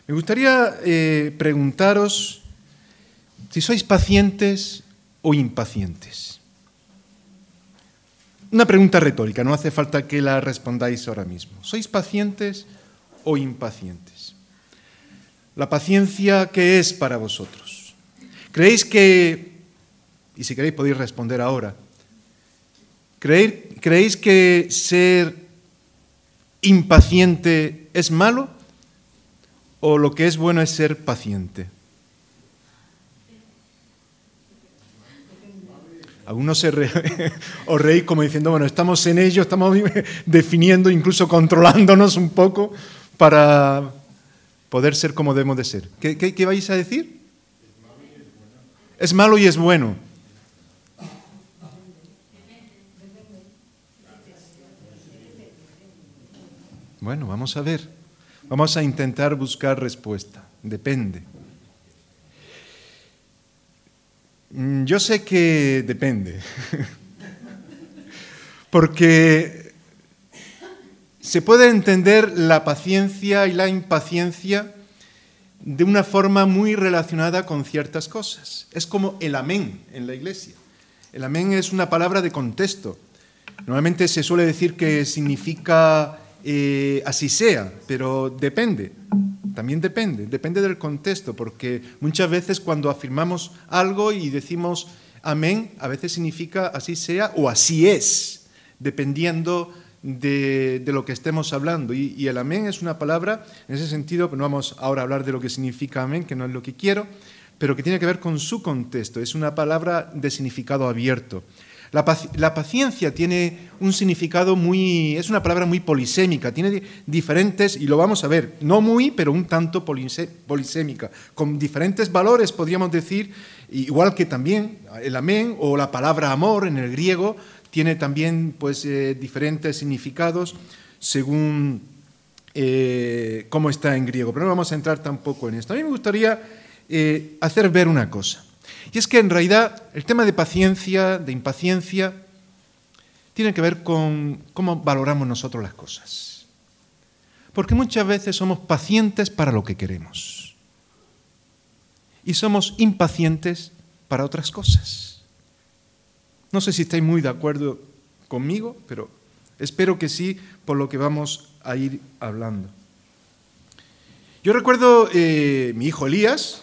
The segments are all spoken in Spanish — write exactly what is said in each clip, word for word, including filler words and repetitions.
Me gustaría eh, preguntaros si sois pacientes o impacientes. Una pregunta retórica, no hace falta que la respondáis ahora mismo. ¿Sois pacientes o impacientes? La paciencia, ¿qué es para vosotros? ¿Creéis que, y si queréis podéis responder ahora, ¿creéis que ser impaciente es malo o lo que es bueno es ser paciente? Algunos se re... os reís como diciendo, bueno, estamos en ello, estamos definiendo, incluso controlándonos un poco para poder ser como debemos de ser. ¿Qué, qué, qué vais a decir? Es malo y es bueno. Bueno, vamos a ver. Vamos a intentar buscar respuesta. Depende. Yo sé que depende, porque se puede entender la paciencia y la impaciencia de una forma muy relacionada con ciertas cosas. Es como el amén en la iglesia. El amén es una palabra de contexto. Normalmente se suele decir que significa eh, así sea, pero depende. También depende, depende del contexto, porque muchas veces cuando afirmamos algo y decimos amén, a veces significa así sea o así es, dependiendo de, de lo que estemos hablando. Y, y el amén es una palabra, en ese sentido, que no vamos ahora a hablar de lo que significa amén, que no es lo que quiero, pero que tiene que ver con su contexto. Es una palabra de significado abierto. La, la paciencia tiene un significado muy, es una palabra muy polisémica, tiene diferentes, y lo vamos a ver, no muy, pero un tanto polisémica, con diferentes valores, podríamos decir, igual que también el amén o la palabra amor en el griego tiene también pues, eh, diferentes significados según eh, cómo está en griego, pero no vamos a entrar tampoco en esto. A mí me gustaría eh, hacer ver una cosa. Y es que en realidad el tema de paciencia, de impaciencia, tiene que ver con cómo valoramos nosotros las cosas. Porque muchas veces somos pacientes para lo que queremos. Y somos impacientes para otras cosas. No sé si estáis muy de acuerdo conmigo, pero espero que sí, por lo que vamos a ir hablando. Yo recuerdo eh, mi hijo Elías,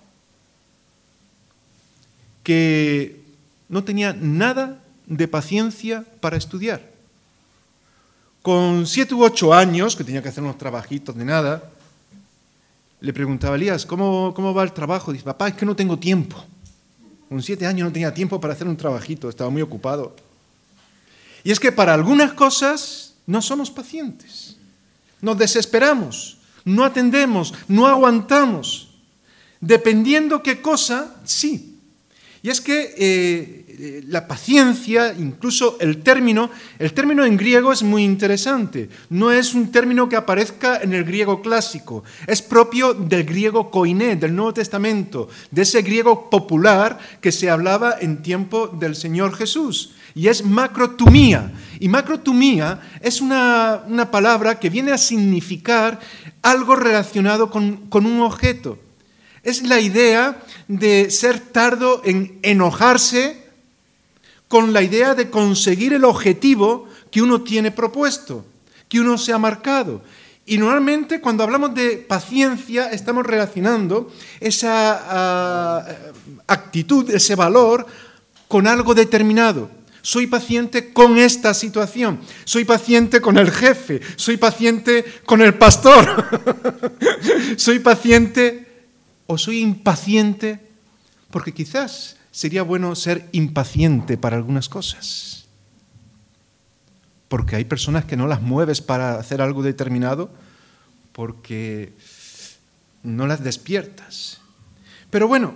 que no tenía nada de paciencia para estudiar. Con siete u ocho años, que tenía que hacer unos trabajitos de nada, le preguntaba a Elías, ¿cómo, cómo va el trabajo? Dice, papá, es que no tengo tiempo. Con siete años no tenía tiempo para hacer un trabajito, estaba muy ocupado. Y es que para algunas cosas no somos pacientes. Nos desesperamos, no atendemos, no aguantamos. Dependiendo qué cosa, sí. Y es que eh, la paciencia, incluso el término, el término en griego es muy interesante. No es un término que aparezca en el griego clásico. Es propio del griego koiné, del Nuevo Testamento, de ese griego popular que se hablaba en tiempo del Señor Jesús. Y es macrotumía. Y macrotumía es una, una palabra que viene a significar algo relacionado con, con un objeto. Es la idea de ser tardo en enojarse con la idea de conseguir el objetivo que uno tiene propuesto, que uno se ha marcado. Y normalmente cuando hablamos de paciencia estamos relacionando esa uh, actitud, ese valor con algo determinado. Soy paciente con esta situación, soy paciente con el jefe, soy paciente con el pastor, soy paciente... o soy impaciente, porque quizás sería bueno ser impaciente para algunas cosas. Porque hay personas que no las mueves para hacer algo determinado porque no las despiertas. Pero bueno,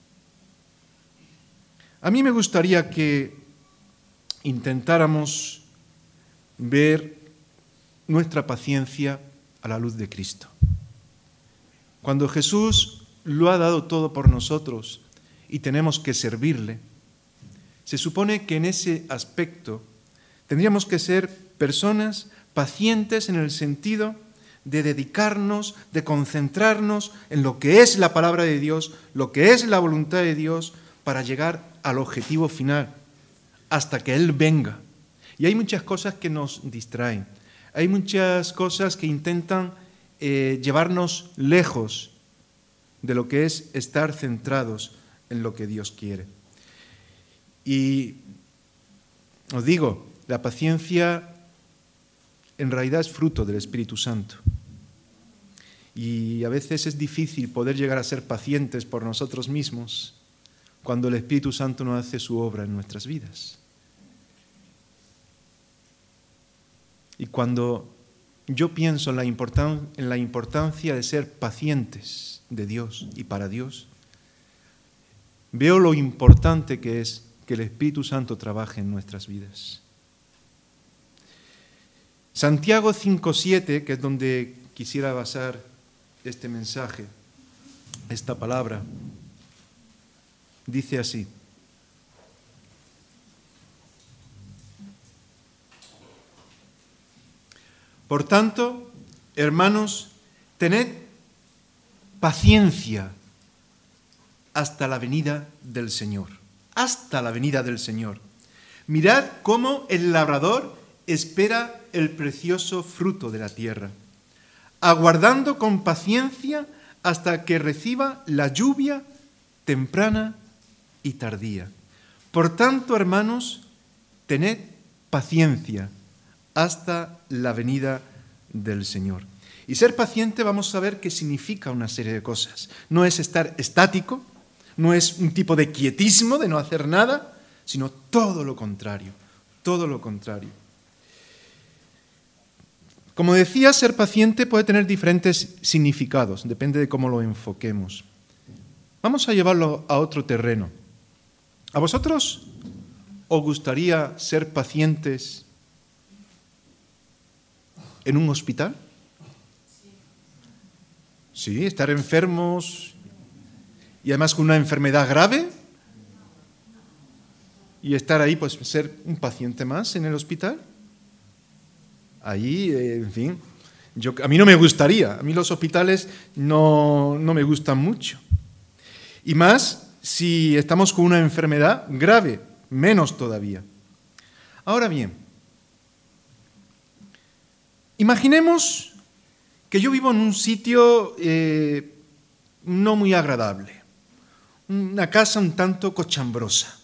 a mí me gustaría que intentáramos ver nuestra paciencia a la luz de Cristo. Cuando Jesús lo ha dado todo por nosotros y tenemos que servirle, se supone que en ese aspecto tendríamos que ser personas pacientes en el sentido de dedicarnos, de concentrarnos en lo que es la palabra de Dios, lo que es la voluntad de Dios, para llegar al objetivo final, hasta que Él venga. Y hay muchas cosas que nos distraen, hay muchas cosas que intentan eh, llevarnos lejos de lo que es estar centrados en lo que Dios quiere. Y os digo, la paciencia en realidad es fruto del Espíritu Santo. Y a veces es difícil poder llegar a ser pacientes por nosotros mismos cuando el Espíritu Santo no hace su obra en nuestras vidas. Y cuando yo pienso en la, importan- en la importancia de ser pacientes de Dios y para Dios, veo lo importante que es que el Espíritu Santo trabaje en nuestras vidas. Santiago cinco siete, que es donde quisiera basar este mensaje, esta palabra, dice así: por tanto, hermanos, tened paciencia hasta la venida del Señor. Hasta la venida del Señor. Mirad cómo el labrador espera el precioso fruto de la tierra, aguardando con paciencia hasta que reciba la lluvia temprana y tardía. Por tanto, hermanos, tened paciencia hasta la venida del Señor. Y ser paciente, vamos a ver qué significa una serie de cosas. No es estar estático, no es un tipo de quietismo, de no hacer nada, sino todo lo contrario, todo lo contrario. Como decía, ser paciente puede tener diferentes significados, depende de cómo lo enfoquemos. Vamos a llevarlo a otro terreno. ¿A vosotros os gustaría ser pacientes en un hospital? Sí, estar enfermos y además con una enfermedad grave y estar ahí, pues ser un paciente más en el hospital. Ahí, eh, en fin, yo, a mí no me gustaría, a mí los hospitales no, no me gustan mucho. Y más si estamos con una enfermedad grave, menos todavía. Ahora bien, imaginemos que yo vivo en un sitio eh, no muy agradable, una casa un tanto cochambrosa.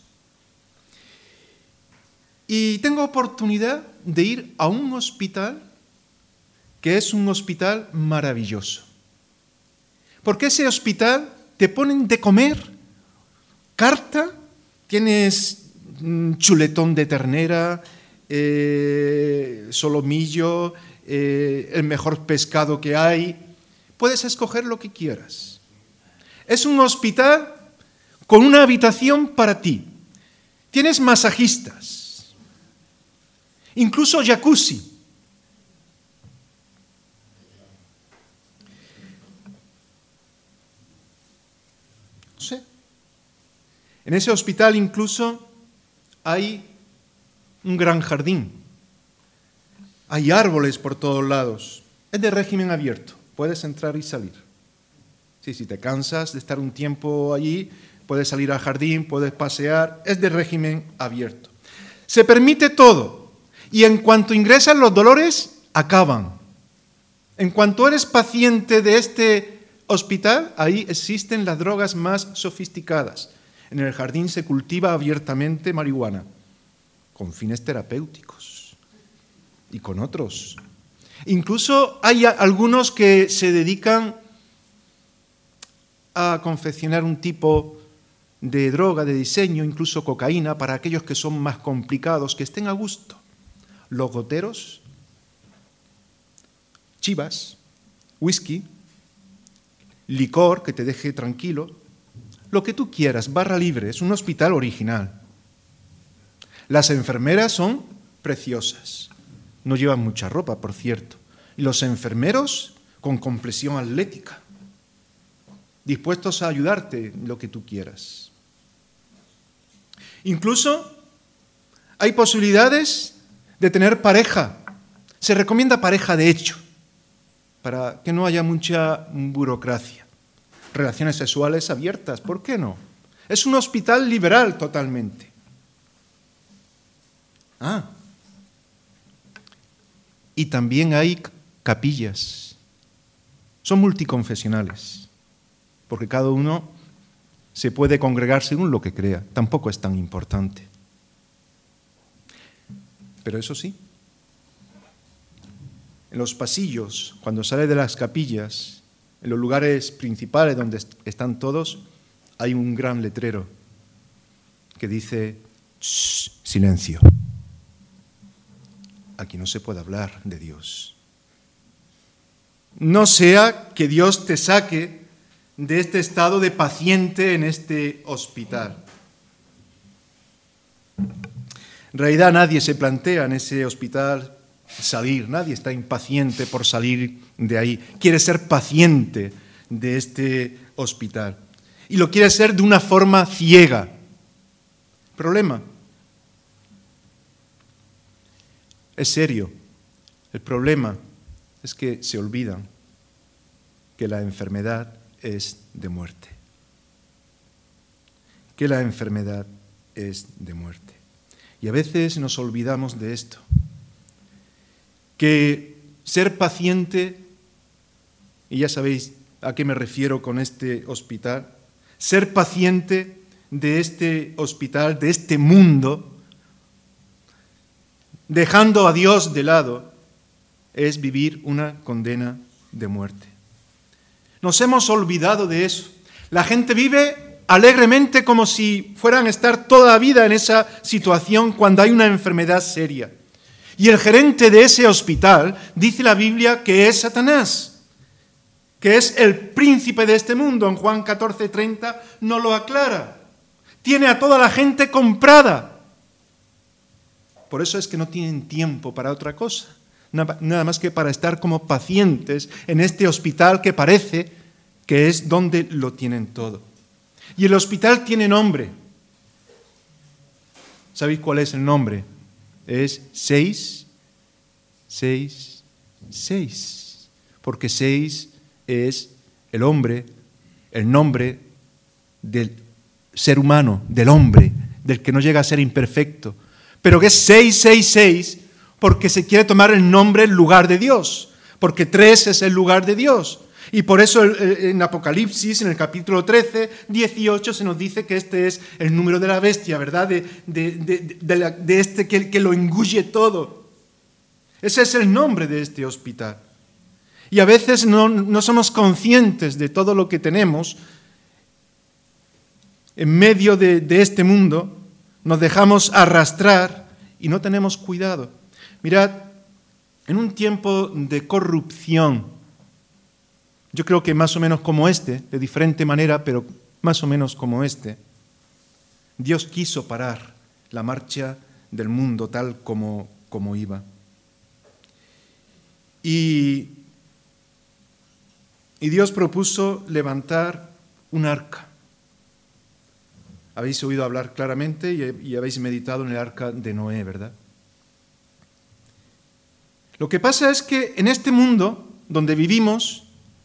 Y tengo oportunidad de ir a un hospital que es un hospital maravilloso. Porque ese hospital te ponen de comer, carta, tienes chuletón de ternera, eh, solomillo, eh, el mejor pescado que hay. Puedes escoger lo que quieras. Es un hospital con una habitación para ti. Tienes masajistas, incluso jacuzzi. No sé. En ese hospital incluso hay un gran jardín. Hay árboles por todos lados. Es de régimen abierto. Puedes entrar y salir. Sí, si te cansas de estar un tiempo allí, puedes salir al jardín, puedes pasear. Es de régimen abierto. Se permite todo. Y en cuanto ingresan, los dolores acaban. En cuanto eres paciente de este hospital, ahí existen las drogas más sofisticadas. En el jardín se cultiva abiertamente marihuana, con fines terapéuticos y con otros. Incluso hay algunos que se dedican a confeccionar un tipo de droga, de diseño, incluso cocaína, para aquellos que son más complicados, que estén a gusto. Los goteros, chivas, whisky, licor que te deje tranquilo, lo que tú quieras, barra libre, es un hospital original. Las enfermeras son preciosas, no llevan mucha ropa, por cierto, y los enfermeros con complexión atlética, dispuestos a ayudarte en lo que tú quieras. Incluso hay posibilidades de tener pareja, se recomienda pareja de hecho. para que no haya mucha burocracia. Relaciones sexuales abiertas, ¿por qué no? Es un hospital liberal totalmente. Ah, y también hay capillas. Son multiconfesionales, porque cada uno se puede congregar según lo que crea. Tampoco es tan importante. Pero eso sí, en los pasillos, cuando sale de las capillas, en los lugares principales donde están todos, hay un gran letrero que dice: silencio. Aquí no se puede hablar de Dios. No sea que Dios te saque de este estado de paciente en este hospital. En realidad nadie se plantea en ese hospital salir, nadie está impaciente por salir de ahí. Quiere ser paciente de este hospital. Y lo quiere ser de una forma ciega. Problema. Es serio. El problema es que se olvidan que la enfermedad es de muerte. Que la enfermedad es de muerte. Y a veces nos olvidamos de esto. Que ser paciente, y ya sabéis a qué me refiero con este hospital, ser paciente de este hospital, de este mundo, dejando a Dios de lado, es vivir una condena de muerte. Nos hemos olvidado de eso. La gente vive alegremente como si fueran a estar toda la vida en esa situación cuando hay una enfermedad seria. Y el gerente de ese hospital dice la Biblia que es Satanás, que es el príncipe de este mundo. En Juan catorce treinta nos lo aclara. Tiene a toda la gente comprada. Por eso es que no tienen tiempo para otra cosa, nada más que para estar como pacientes en este hospital que parece que es donde lo tienen todo. Y el hospital tiene nombre. ¿Sabéis cuál es el nombre? Es seis, seis, seis. Porque seis es el hombre, el nombre del ser humano, del hombre, del que no llega a ser imperfecto. Pero que es seis seis seis porque se quiere tomar el nombre en lugar de Dios, porque tres es el lugar de Dios. Y por eso en Apocalipsis, en el capítulo trece, dieciocho, se nos dice que este es el número de la bestia, ¿verdad? De, de, de, de, la, de este que, que lo engulle todo. Ese es el nombre de este hospital. Y a veces no, no somos conscientes de todo lo que tenemos en medio de, de este mundo. Nos dejamos arrastrar y no tenemos cuidado. Mirad, en un tiempo de corrupción, yo creo que más o menos como este, de diferente manera, pero más o menos como este, Dios quiso parar la marcha del mundo tal como, como iba. Y, y Dios propuso levantar un arca. Habéis oído hablar claramente y, y habéis meditado en el arca de Noé, ¿verdad? Lo que pasa es que en este mundo donde vivimos,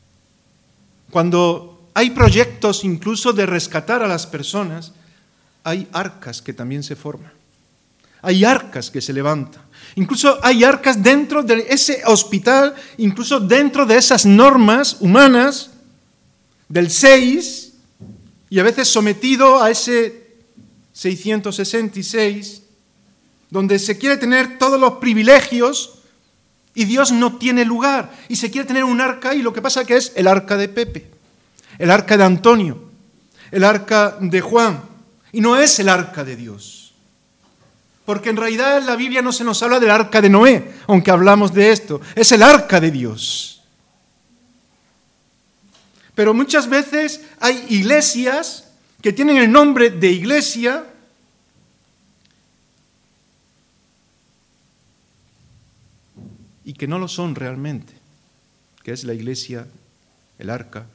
cuando hay proyectos incluso de rescatar a las personas, hay arcas que también se forman. Hay arcas que se levantan. Incluso hay arcas dentro de ese hospital, incluso dentro de esas normas humanas del seis, y a veces sometido a ese seiscientos sesenta y seis, donde se quiere tener todos los privilegios y Dios no tiene lugar. Y se quiere tener un arca y lo que pasa que es el arca de Pepe, el arca de Antonio, el arca de Juan. Y no es el arca de Dios. Porque en realidad en la Biblia no se nos habla del arca de Noé, aunque hablamos de esto. Es el arca de Dios. Pero muchas veces hay iglesias que tienen el nombre de iglesia y que no lo son realmente, que es la iglesia, el arca,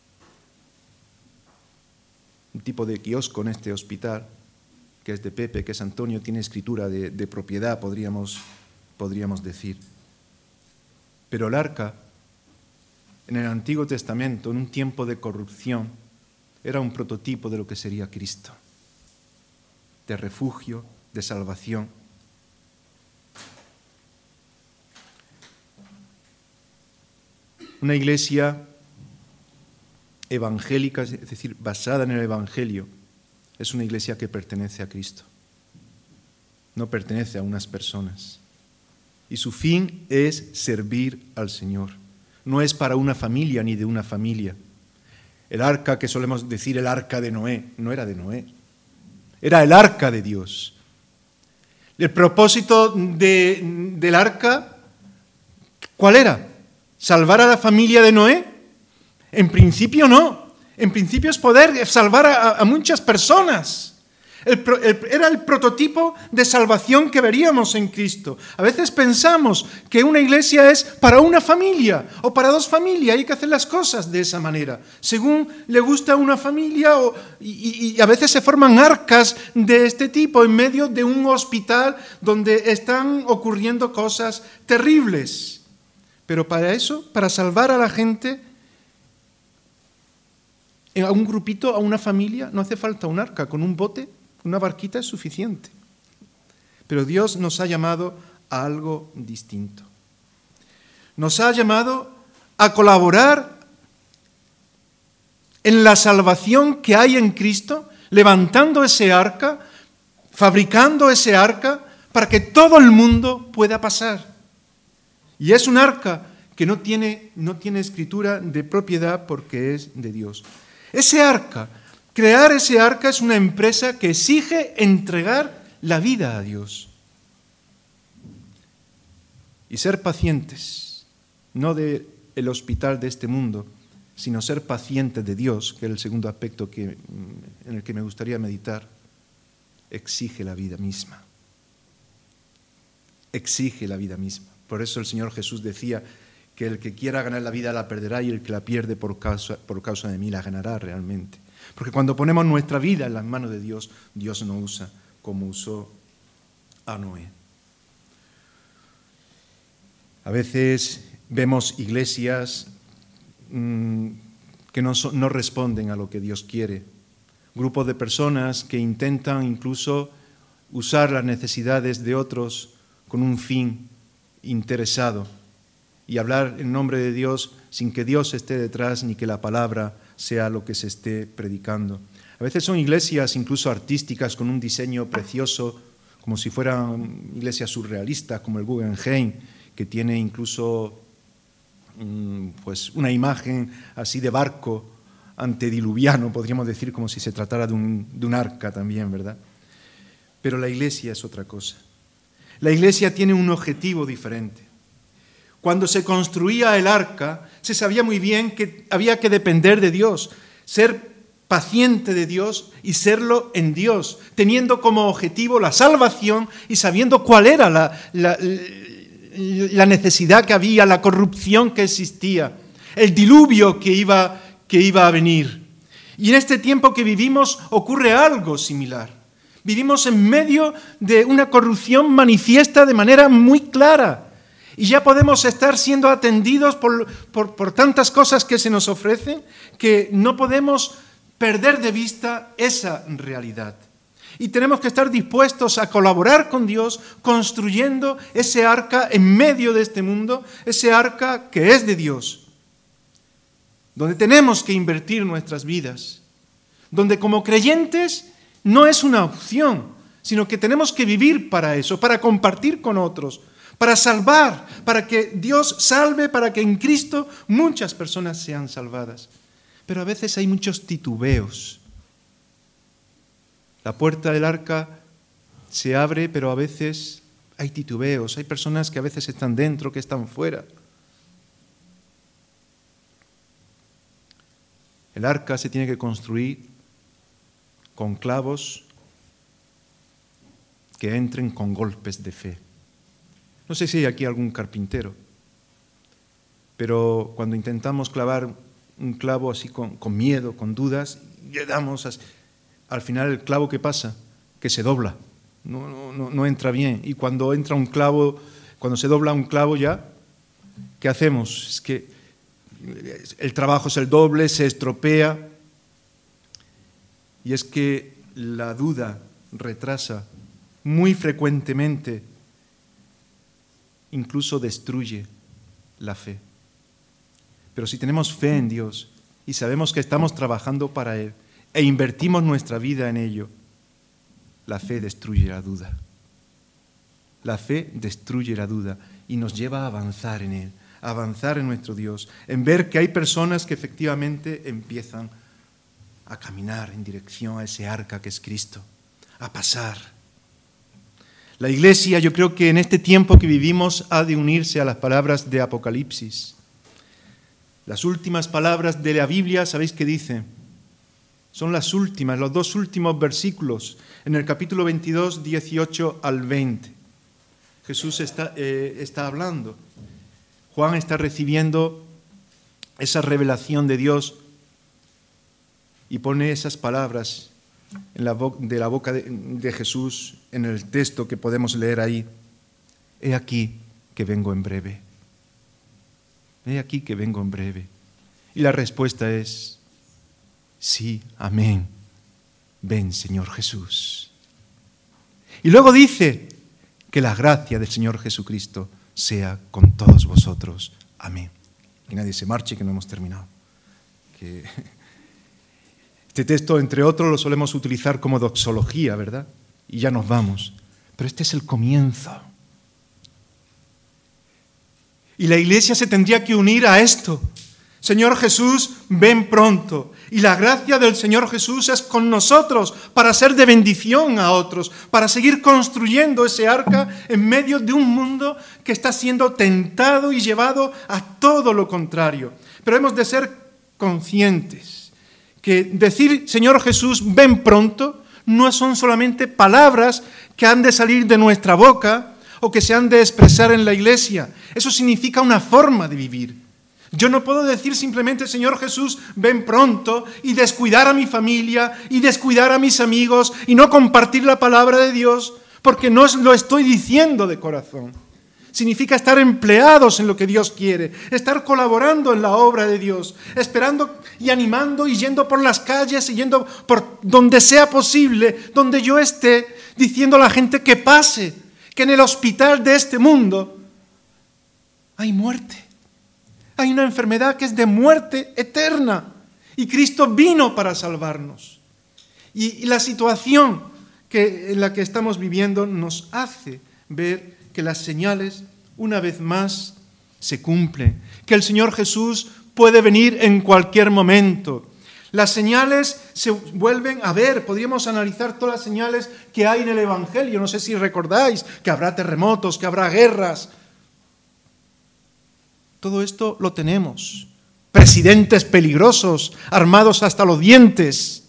un tipo de kiosco en este hospital, que es de Pepe, que es Antonio, tiene escritura de, de propiedad, podríamos, podríamos decir. Pero el arca en el Antiguo Testamento, en un tiempo de corrupción, era un prototipo de lo que sería Cristo, de refugio, de salvación. Una iglesia evangélica, es decir, basada en el Evangelio, es una iglesia que pertenece a Cristo, no pertenece a unas personas. Y su fin es servir al Señor. No es para una familia ni de una familia. El arca, que solemos decir el arca de Noé, no era de Noé, era el arca de Dios. El propósito de, del arca, ¿cuál era? ¿Salvar a la familia de Noé? En principio no. En principio es poder salvar a, a muchas personas. El, el, era el prototipo de salvación que veríamos en Cristo. A veces pensamos que una iglesia es para una familia o para dos familias. Hay que hacer las cosas de esa manera, según le gusta a una familia. O, y, y a veces se forman arcas de este tipo en medio de un hospital donde están ocurriendo cosas terribles. Pero para eso, para salvar a la gente, a un grupito, a una familia, no hace falta un arca. Con un bote, una barquita es suficiente. Pero Dios nos ha llamado a algo distinto. Nos ha llamado a colaborar en la salvación que hay en Cristo, levantando ese arca, fabricando ese arca, para que todo el mundo pueda pasar. Y es un arca que no tiene, no tiene escritura de propiedad porque es de Dios. Ese arca, crear ese arca es una empresa que exige entregar la vida a Dios. Y ser pacientes, no del hospital de este mundo, sino ser pacientes de Dios, que es el segundo aspecto que, en el que me gustaría meditar, exige la vida misma. Exige la vida misma. Por eso el Señor Jesús decía que el que quiera ganar la vida la perderá y el que la pierde por causa, por causa de mí la ganará realmente. Porque cuando ponemos nuestra vida en las manos de Dios, Dios nos usa como usó a Noé. A veces vemos iglesias mmm, que no, so, no responden a lo que Dios quiere. Grupos de personas que intentan incluso usar las necesidades de otros con un fin interesado y hablar en nombre de Dios sin que Dios esté detrás ni que la palabra sea lo que se esté predicando. A veces son iglesias incluso artísticas con un diseño precioso, como si fueran iglesias surrealistas como el Guggenheim, que tiene incluso pues, una imagen así de barco antediluviano, podríamos decir, como si se tratara de un, de un arca también, ¿verdad? Pero la iglesia es otra cosa. La iglesia tiene un objetivo diferente. Cuando se construía el arca, se sabía muy bien que había que depender de Dios, ser paciente de Dios y serlo en Dios, teniendo como objetivo la salvación y sabiendo cuál era la, la, la necesidad que había, la corrupción que existía, el diluvio que iba, que iba a venir. Y en este tiempo que vivimos ocurre algo similar. Vivimos en medio de una corrupción manifiesta de manera muy clara. Y ya podemos estar siendo atendidos por, por, por tantas cosas que se nos ofrecen que no podemos perder de vista esa realidad. Y tenemos que estar dispuestos a colaborar con Dios construyendo ese arca en medio de este mundo, ese arca que es de Dios, donde tenemos que invertir nuestras vidas, donde como creyentes no es una opción, sino que tenemos que vivir para eso, para compartir con otros, para salvar, para que Dios salve, para que en Cristo muchas personas sean salvadas. Pero a veces hay muchos titubeos. La puerta del arca se abre, pero a veces hay titubeos. Hay personas que a veces están dentro, que están fuera. El arca se tiene que construir con clavos que entren con golpes de fe. No sé si hay aquí algún carpintero, pero cuando intentamos clavar un clavo así con, con miedo, con dudas, le damos así, al final el clavo ¿qué pasa? Que se dobla, no, no, no entra bien. Y cuando entra un clavo, cuando se dobla un clavo ya, ¿qué hacemos? Es que el trabajo es el doble, se estropea. Y es que la duda retrasa muy frecuentemente, incluso destruye la fe. Pero si tenemos fe en Dios y sabemos que estamos trabajando para Él e invertimos nuestra vida en ello, la fe destruye la duda. La fe destruye la duda y nos lleva a avanzar en Él, a avanzar en nuestro Dios, en ver que hay personas que efectivamente empiezan a caminar en dirección a ese arca que es Cristo, a pasar. La Iglesia, yo creo que en este tiempo que vivimos ha de unirse a las palabras de Apocalipsis. Las últimas palabras de la Biblia, ¿sabéis qué dice? Son las últimas, los dos últimos versículos, en el capítulo veintidós, dieciocho al veinte. Jesús está, eh, está hablando. Juan está recibiendo esa revelación de Dios y pone esas palabras en la bo- de la boca de, de Jesús en el texto que podemos leer ahí. He aquí que vengo en breve. He aquí que vengo en breve. Y la respuesta es, sí, amén. Ven, Señor Jesús. Y luego dice, que la gracia del Señor Jesucristo sea con todos vosotros. Amén. Que nadie se marche, que no hemos terminado. Que este texto, entre otros, lo solemos utilizar como doxología, ¿verdad? Y ya nos vamos. Pero este es el comienzo. Y la Iglesia se tendría que unir a esto. Señor Jesús, ven pronto. Y la gracia del Señor Jesús es con nosotros para ser de bendición a otros, para seguir construyendo ese arca en medio de un mundo que está siendo tentado y llevado a todo lo contrario. Pero hemos de ser conscientes que decir Señor Jesús, ven pronto, no son solamente palabras que han de salir de nuestra boca o que se han de expresar en la Iglesia. Eso significa una forma de vivir. Yo no puedo decir simplemente, Señor Jesús, ven pronto, y descuidar a mi familia, y descuidar a mis amigos, y no compartir la palabra de Dios, porque no lo estoy diciendo de corazón. Significa estar empleados en lo que Dios quiere, estar colaborando en la obra de Dios, esperando y animando y yendo por las calles, y yendo por donde sea posible, donde yo esté, diciendo a la gente que pase, que en el hospital de este mundo hay muerte. Hay una enfermedad que es de muerte eterna y Cristo vino para salvarnos. Y, y la situación que, en la que estamos viviendo nos hace ver que las señales, una vez más, se cumplen. Que el Señor Jesús puede venir en cualquier momento. Las señales se vuelven a ver. Podríamos analizar todas las señales que hay en el Evangelio. No sé si recordáis que habrá terremotos, que habrá guerras. Todo esto lo tenemos. Presidentes peligrosos, armados hasta los dientes.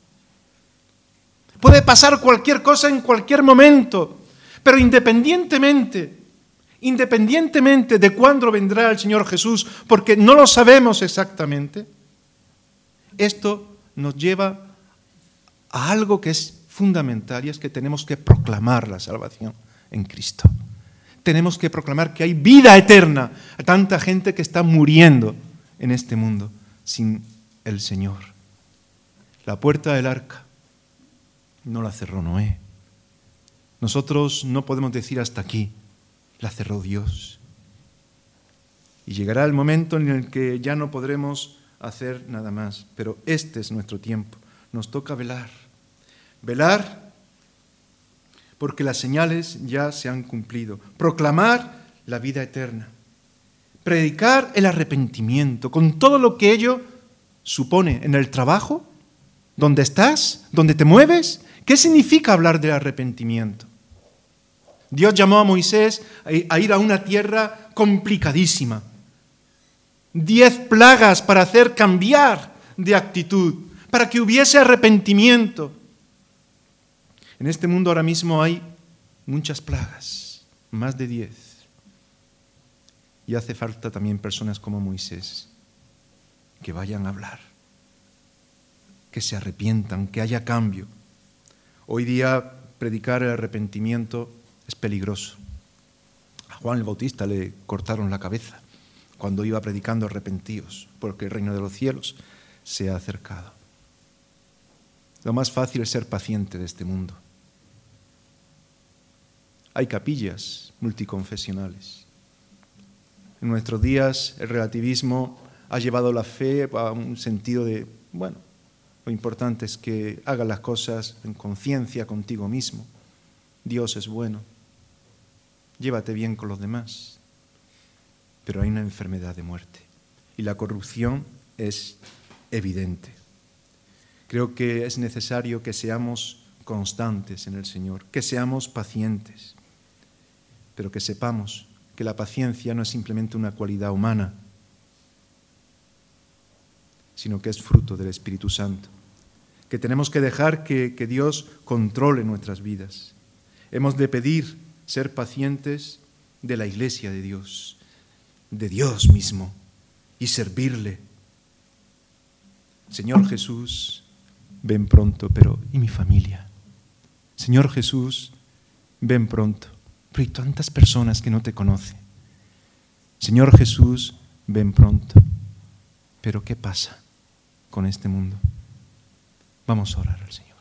Puede pasar cualquier cosa en cualquier momento, pero independientemente, independientemente de cuándo vendrá el Señor Jesús, porque no lo sabemos exactamente, esto nos lleva a algo que es fundamental y es que tenemos que proclamar la salvación en Cristo. Tenemos que proclamar que hay vida eterna a tanta gente que está muriendo en este mundo sin el Señor. La puerta del arca no la cerró Noé. Nosotros no podemos decir hasta aquí, la cerró Dios. Y llegará el momento en el que ya no podremos hacer nada más. Pero este es nuestro tiempo. Nos toca velar. Velar porque las señales ya se han cumplido. Proclamar la vida eterna. Predicar el arrepentimiento, con todo lo que ello supone en el trabajo, donde estás, donde te mueves. ¿Qué significa hablar del arrepentimiento? Dios llamó a Moisés a ir a una tierra complicadísima. Diez plagas para hacer cambiar de actitud, para que hubiese arrepentimiento. En este mundo ahora mismo hay muchas plagas, más de diez. Y hace falta también personas como Moisés, que vayan a hablar, que se arrepientan, que haya cambio. Hoy día predicar el arrepentimiento es peligroso. A Juan el Bautista le cortaron la cabeza cuando iba predicando arrepentíos, porque el reino de los cielos se ha acercado. Lo más fácil es ser paciente de este mundo. Hay capillas multiconfesionales. En nuestros días el relativismo ha llevado la fe a un sentido de, bueno, lo importante es que hagas las cosas en conciencia contigo mismo. Dios es bueno. Llévate bien con los demás. Pero hay una enfermedad de muerte y la corrupción es evidente. Creo que es necesario que seamos constantes en el Señor, que seamos pacientes, pero que sepamos que la paciencia no es simplemente una cualidad humana, sino que es fruto del Espíritu Santo, que tenemos que dejar que, que Dios controle nuestras vidas. Hemos de pedir ser pacientes de la Iglesia de Dios, de Dios mismo, y servirle. Señor Jesús, ven pronto, pero ¿y mi familia? Señor Jesús, ven pronto, pero hay tantas personas que no te conocen. Señor Jesús, ven pronto, pero ¿qué pasa con este mundo? Vamos a orar al Señor.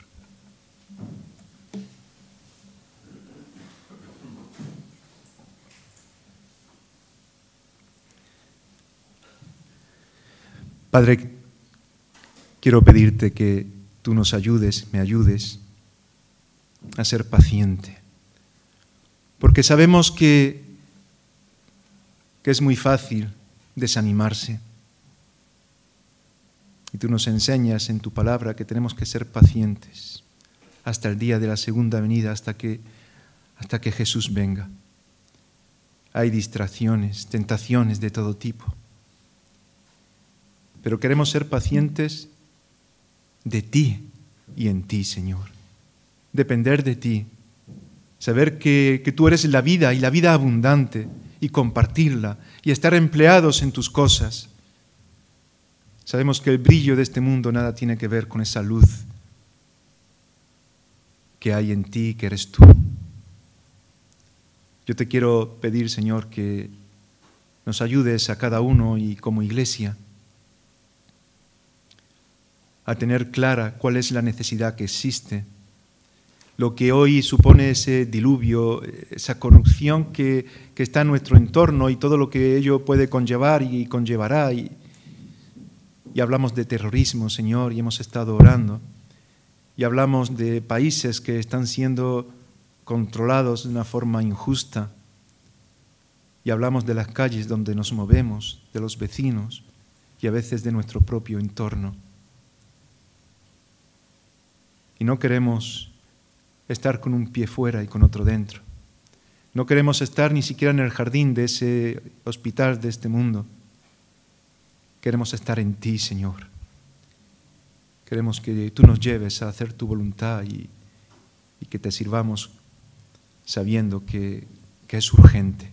Padre, quiero pedirte que tú nos ayudes, me ayudes a ser paciente, porque sabemos que, que es muy fácil desanimarse. Y tú nos enseñas en tu palabra que tenemos que ser pacientes hasta el día de la segunda venida, hasta que, hasta que Jesús venga. Hay distracciones, tentaciones de todo tipo. Pero queremos ser pacientes de ti y en ti, Señor. Depender de ti. Saber que, que tú eres la vida y la vida abundante y compartirla y estar empleados en tus cosas. Sabemos que el brillo de este mundo nada tiene que ver con esa luz que hay en ti, que eres tú. Yo te quiero pedir, Señor, que nos ayudes a cada uno y como iglesia a tener clara cuál es la necesidad que existe, lo que hoy supone ese diluvio, esa corrupción que, que está en nuestro entorno y todo lo que ello puede conllevar y conllevará. Y, y hablamos de terrorismo, Señor, y hemos estado orando. Y hablamos de países que están siendo controlados de una forma injusta. Y hablamos de las calles donde nos movemos, de los vecinos y a veces de nuestro propio entorno. Y no queremos estar con un pie fuera y con otro dentro. No queremos estar ni siquiera en el jardín de ese hospital de este mundo. Queremos estar en ti, Señor. Queremos que tú nos lleves a hacer tu voluntad y, y que te sirvamos sabiendo que, que es urgente.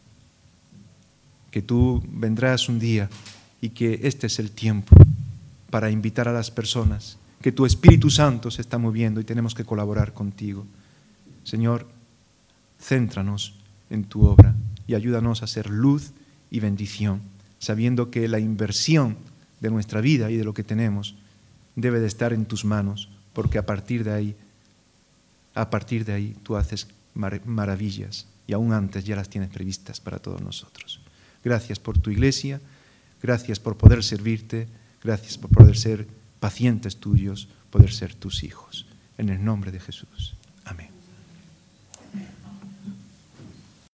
Que tú vendrás un día y que este es el tiempo para invitar a las personas, que tu Espíritu Santo se está moviendo y tenemos que colaborar contigo. Señor, céntranos en tu obra y ayúdanos a ser luz y bendición, sabiendo que la inversión de nuestra vida y de lo que tenemos debe de estar en tus manos, porque a partir de ahí, a partir de ahí tú haces mar- maravillas y aún antes ya las tienes previstas para todos nosotros. Gracias por tu iglesia, gracias por poder servirte, gracias por poder ser pacientes tuyos, poder ser tus hijos. En el nombre de Jesús. Amén.